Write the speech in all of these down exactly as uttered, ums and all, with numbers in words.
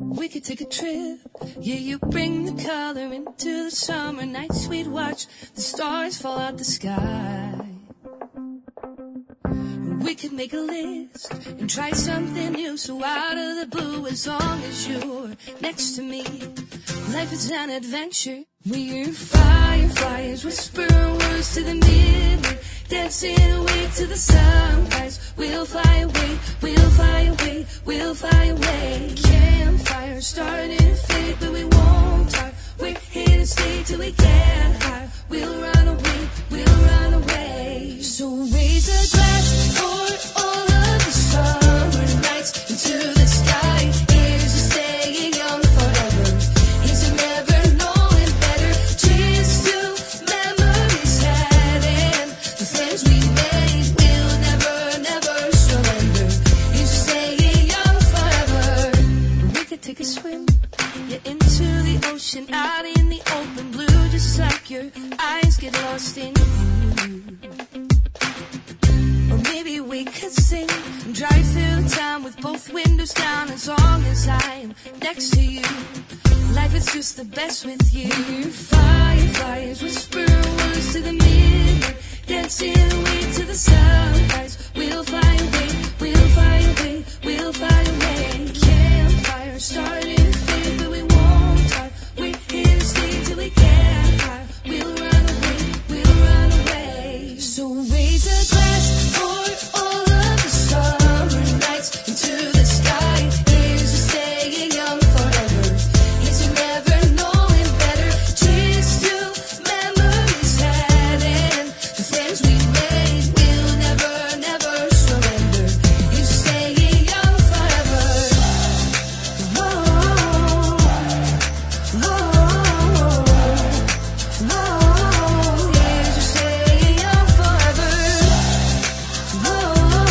We could take a trip. Yeah, you bring the color into the summer nights. We'd watch the stars fall out the sky. We could make a list and try something new. So out of the blue, as long as you're next to me, life is an adventure. We're fireflies, whispering words to the midnight, dancing away to the sunrise. We'll fly away, we'll fly away, we'll fly away. Campfire starting to fade, but we won't talk. We're here to stay till we get high. We'll run away, we'll run away. So raise a glass for all of the summer nights into the sky. Here's to staying young forever. Here's to never knowing better. Cheers to memories had and the friends we made. We'll never, never surrender. Here's to staying young forever. We could take a swim, yeah, into the ocean, out in the open blue, just like your eyes get lost in you. Or maybe we could sing and drive through town with both windows down, as long as I'm next to you. Life is just the best with you. Fireflies, whispering words to the midnight, dancing away to the sunrise. We'll fly away, we'll fly away, we'll fly away. Campfire starting to fade, but we won't talk. We're here to stay till we get high. We'll run away, we'll run away. So raise a glass for all of the summer nights into the sky. Here's to staying young forever. Here's to never knowing better. Cheers to memories had and the friends we made. We'll never, never surrender. Here's to staying young forever. Whoa, whoa, whoa. Here's to staying young forever. Whoa,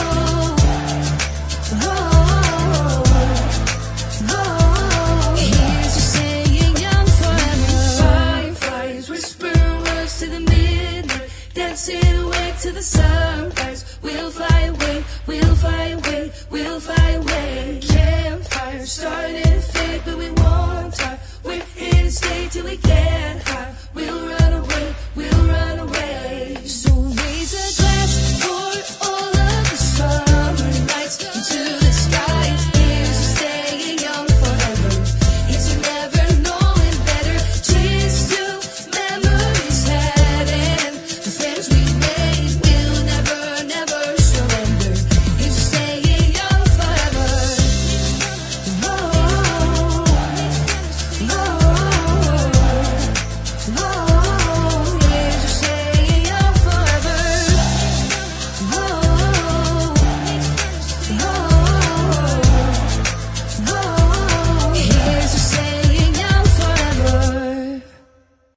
whoa, whoa. Here's to staying young forever. Fireflies, whispering words to the midnight, dancing away to the sunrise. We'll fly away, we'll fly away, we'll fly away. Campfire starting